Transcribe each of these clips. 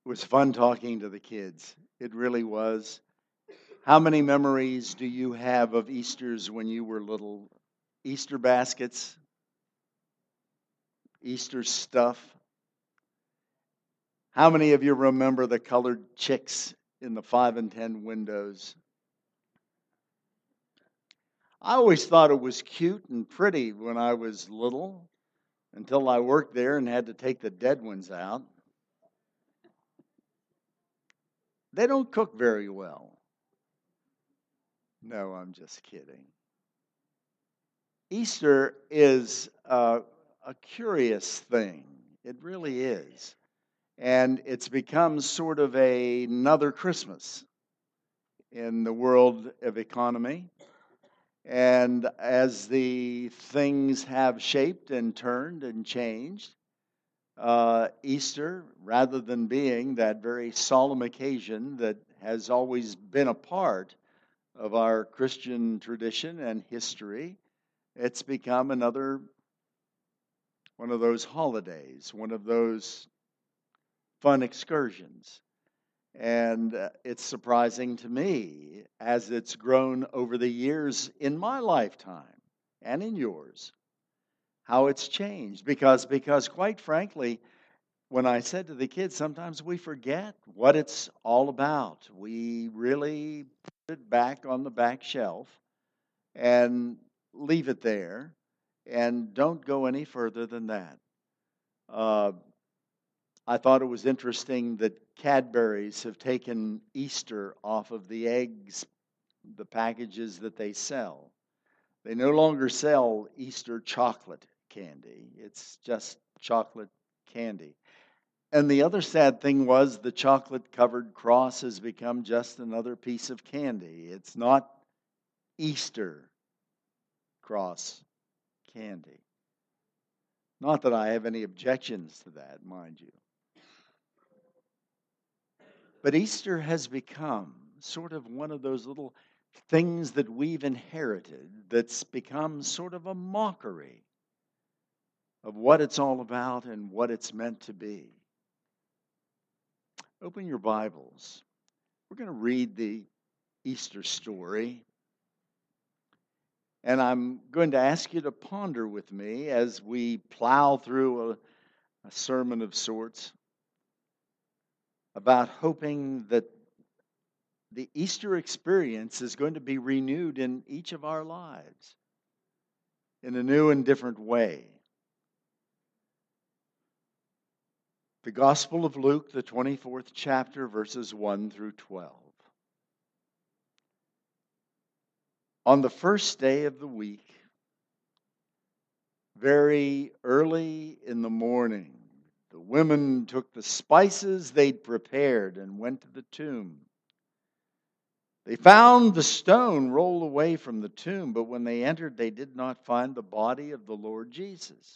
It was fun talking to the kids. It really was. How many memories do you have of Easters when you were little? Easter baskets, Easter stuff. How many of you remember the colored chicks in the 5 and 10 windows? I always thought it was cute and pretty when I was little until I worked there and had to take the dead ones out. They don't cook very well. No, I'm just kidding. Easter is a curious thing. It really is. And it's become sort of another Christmas in the world of economy. And as the things have shaped and turned and changed, Easter, rather than being that very solemn occasion that has always been a part of our Christian tradition and history, it's become another one of those holidays, one of those fun excursions. And it's surprising to me as it's grown over the years in my lifetime and in yours how it's changed because quite frankly when I said to the kids sometimes we forget what it's all about. We really put it back on the back shelf and leave it there and don't go any further than that. Uh, I thought it was interesting that Cadbury's have taken Easter off of the eggs, the packages that they sell. They no longer sell Easter chocolate candy. It's just chocolate candy. And the other sad thing was the chocolate covered cross has become just another piece of candy. It's not Easter cross candy. Not that I have any objections to that, mind you. But Easter has become sort of one of those little things that we've inherited that's become sort of a mockery of what it's all about and what it's meant to be. Open your Bibles. We're going to read the Easter story. And I'm going to ask you to ponder with me as we plow through a sermon of sorts about hoping that the Easter experience is going to be renewed in each of our lives in a new and different way. The Gospel of Luke, the 24th chapter, verses 1 through 12. On the first day of the week, very early in the morning, the women took the spices they'd prepared and went to the tomb. They found the stone rolled away from the tomb, but when they entered, they did not find the body of the Lord Jesus.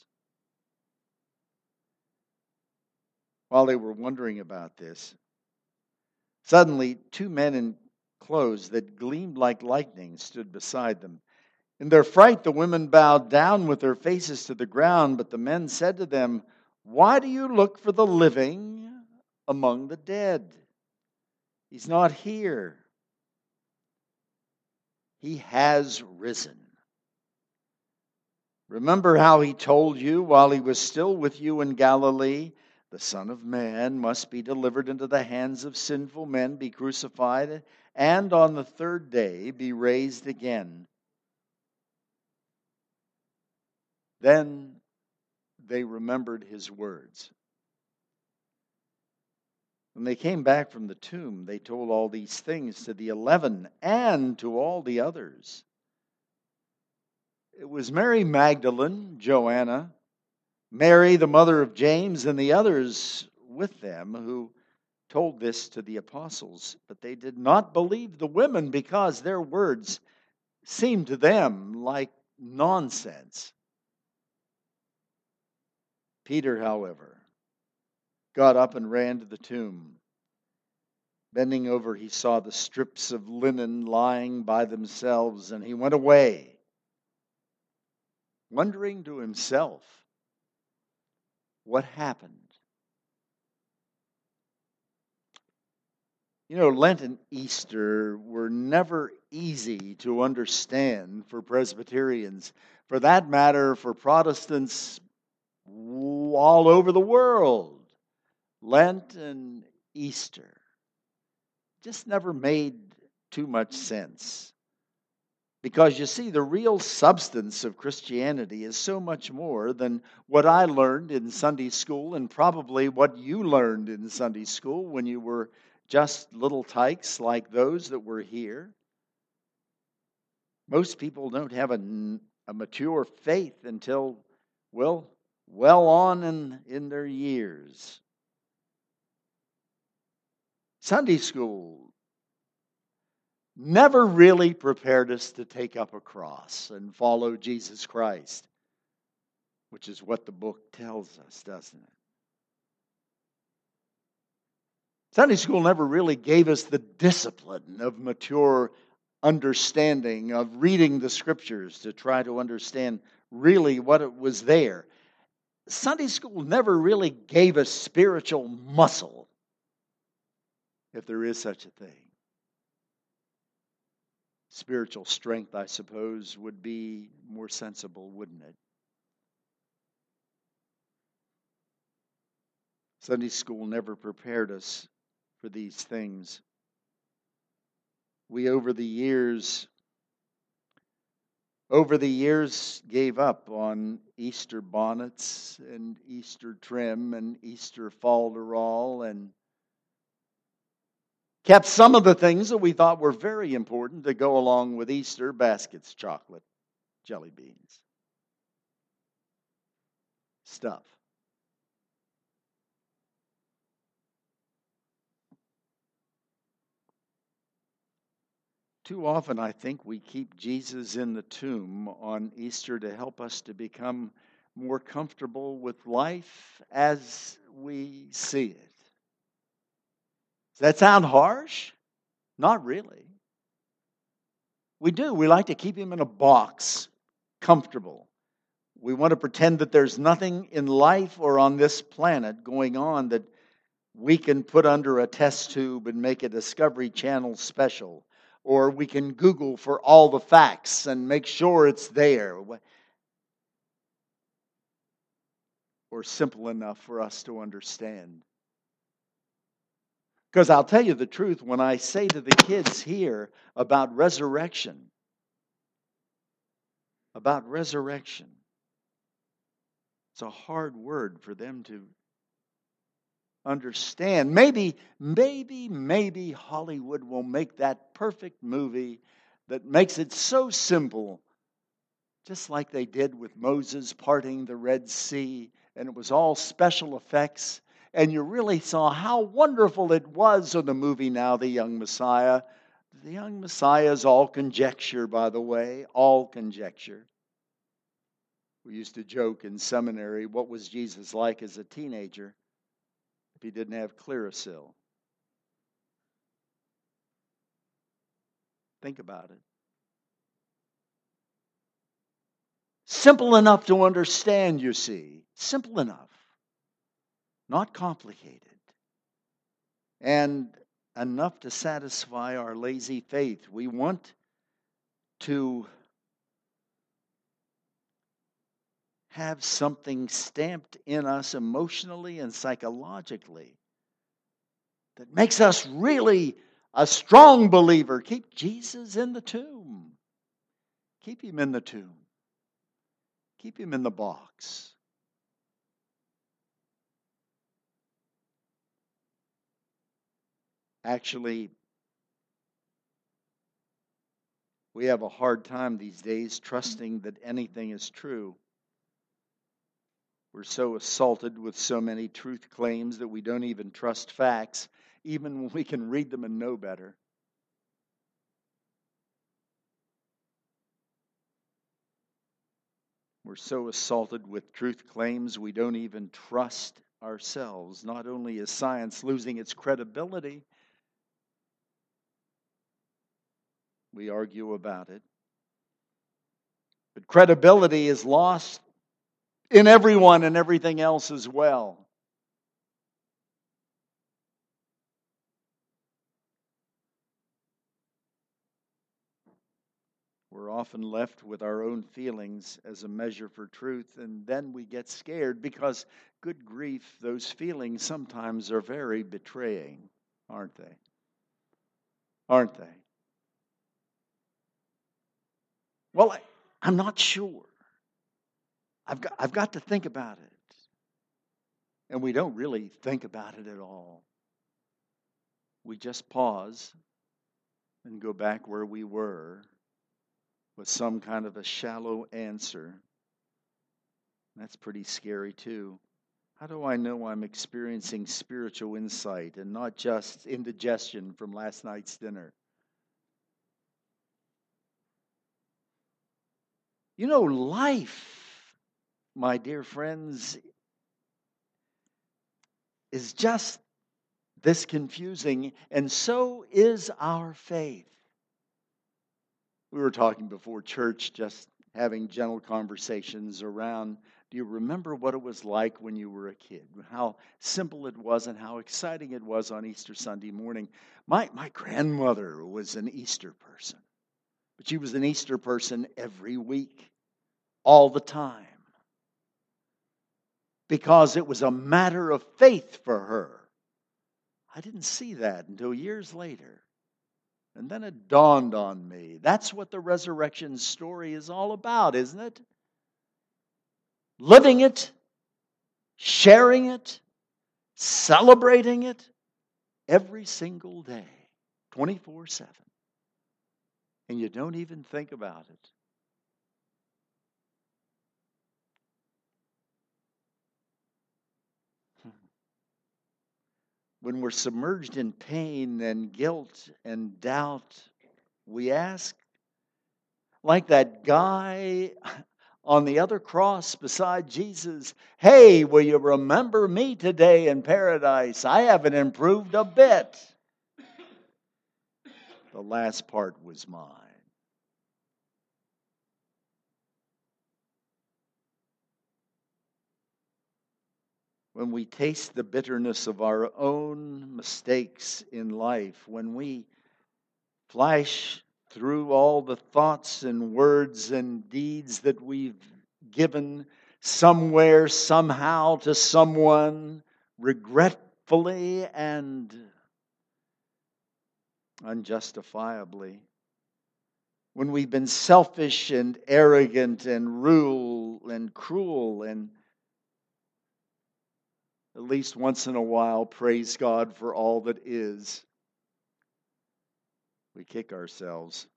While they were wondering about this, suddenly 2 men in clothes that gleamed like lightning stood beside them. In their fright, the women bowed down with their faces to the ground, but the men said to them, "Why do you look for the living among the dead? He's not here. He has risen. Remember how he told you while he was still with you in Galilee, the Son of Man must be delivered into the hands of sinful men, be crucified, and on the third day be raised again." Then they remembered his words. When they came back from the tomb, they told all these things to the 11 and to all the others. It was Mary Magdalene, Joanna, Mary, the mother of James, and the others with them who told this to the apostles. But they did not believe the women because their words seemed to them like nonsense. Peter, however, got up and ran to the tomb. Bending over, he saw the strips of linen lying by themselves, and he went away, wondering to himself what happened. You know, Lent and Easter were never easy to understand for Presbyterians. For that matter, for Protestants all over the world. Lent and Easter just never made too much sense. Because you see, the real substance of Christianity is so much more than what I learned in Sunday school and probably what you learned in Sunday school when you were just little tykes like those that were here. Most people don't have a mature faith until, well on in their years. Sunday school never really prepared us to take up a cross and follow Jesus Christ, which is what the book tells us, doesn't it? Sunday school never really gave us the discipline of mature understanding, of reading the scriptures to try to understand really what it was there. Sunday school never really gave us spiritual muscle, if there is such a thing. Spiritual strength, I suppose, would be more sensible, wouldn't it? Sunday school never prepared us for these things. We, over the years, gave up on Easter bonnets and Easter trim and Easter falderall and kept some of the things that we thought were very important to go along with Easter: baskets, chocolate, jelly beans, stuff. Too often, I think, we keep Jesus in the tomb on Easter to help us to become more comfortable with life as we see it. Does that sound harsh? Not really. We do. We like to keep him in a box, comfortable. We want to pretend that there's nothing in life or on this planet going on that we can put under a test tube and make a Discovery Channel special. Or we can Google for all the facts and make sure it's there. Or simple enough for us to understand. Because I'll tell you the truth, when I say to the kids here about resurrection, it's a hard word for them to understand. Maybe Hollywood will make that perfect movie that makes it so simple, just like they did with Moses parting the Red Sea, and it was all special effects, and you really saw how wonderful it was in the movie Now, The Young Messiah. The Young Messiah is all conjecture, by the way, all conjecture. We used to joke in seminary, what was Jesus like as a teenager if he didn't have Clearasil? Think about it. Simple enough to understand, you see. Simple enough. Not complicated. And enough to satisfy our lazy faith. We want to have something stamped in us emotionally and psychologically that makes us really a strong believer. Keep Jesus in the tomb. Keep him in the tomb. Keep him in the box. Actually, we have a hard time these days trusting that anything is true. We're so assaulted with so many truth claims that we don't even trust facts, even when we can read them and know better. We're so assaulted with truth claims we don't even trust ourselves. Not only is science losing its credibility, we argue about it, but credibility is lost in everyone and everything else as well. We're often left with our own feelings as a measure for truth, and then we get scared because, good grief, those feelings sometimes are very betraying, aren't they? Aren't they? Well, I'm not sure. I've got to think about it. And we don't really think about it at all. We just pause and go back where we were with some kind of a shallow answer. That's pretty scary too. How do I know I'm experiencing spiritual insight and not just indigestion from last night's dinner? You know, life, my dear friends, is just this confusing, and so is our faith. We were talking before church, just having gentle conversations around, do you remember what it was like when you were a kid? How simple it was and how exciting it was on Easter Sunday morning. My grandmother was an Easter person, but she was an Easter person every week, all the time, because it was a matter of faith for her. I didn't see that until years later. And then it dawned on me. That's what the resurrection story is all about, isn't it? Living it, sharing it, celebrating it every single day, 24/7. And you don't even think about it. When we're submerged in pain and guilt and doubt, we ask, like that guy on the other cross beside Jesus, hey, will you remember me today in paradise? I haven't improved a bit. The last part was mine. When we taste the bitterness of our own mistakes in life, when we flash through all the thoughts and words and deeds that we've given somewhere, somehow, to someone, regretfully and unjustifiably, when we've been selfish and arrogant and rude and cruel, and at least once in a while, praise God for all that is, we kick ourselves.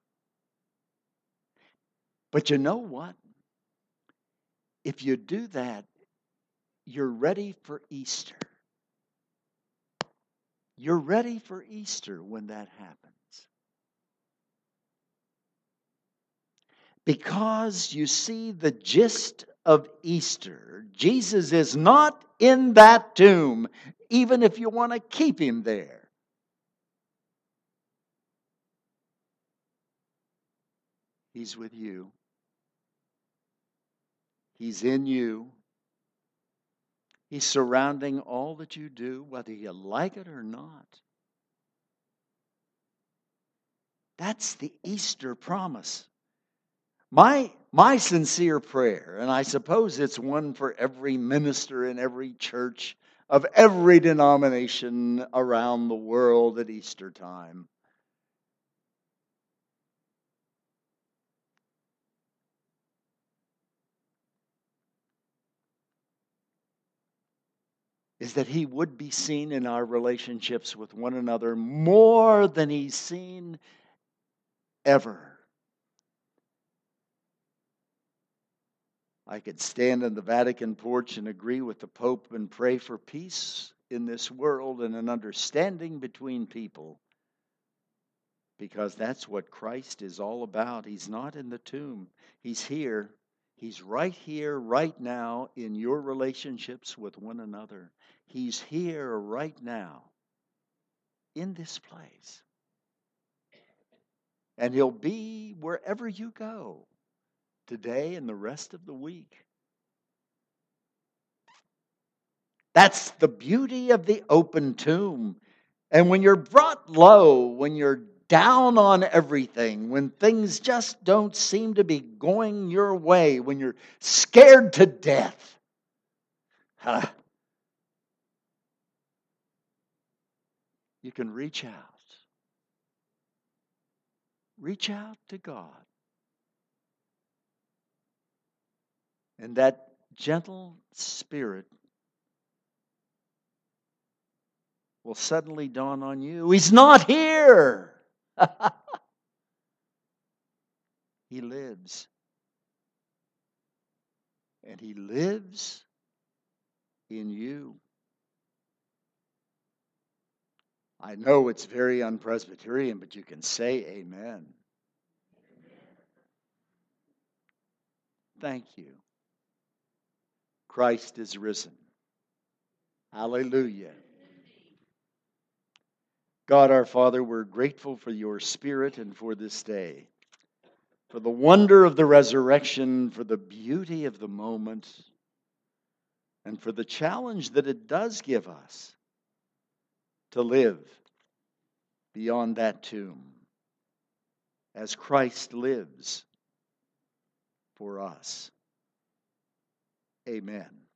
But you know what? If you do that, you're ready for Easter. You're ready for Easter when that happens. Because you see, the gist of Easter, Jesus is not in that tomb, even if you want to keep him there. He's with you. He's in you. He's surrounding all that you do, whether you like it or not. That's the Easter promise. My sincere prayer, and I suppose it's one for every minister in every church of every denomination around the world at Easter time, is that he would be seen in our relationships with one another more than he's seen ever. I could stand on the Vatican porch and agree with the Pope and pray for peace in this world and an understanding between people, because that's what Christ is all about. He's not in the tomb. He's here. He's right here, right now, in your relationships with one another. He's here right now in this place. And he'll be wherever you go today and the rest of the week. That's the beauty of the open tomb. And when you're brought low, when you're down on everything, when things just don't seem to be going your way, when you're scared to death, you can reach out. Reach out to God. And that gentle spirit will suddenly dawn on you. He's not here. He lives. And He lives in you. I know it's very un-Presbyterian, but you can say amen. Thank you. Christ is risen. Hallelujah. God our Father, we're grateful for your Spirit and for this day, for the wonder of the resurrection, for the beauty of the moment, and for the challenge that it does give us to live beyond that tomb as Christ lives for us. Amen.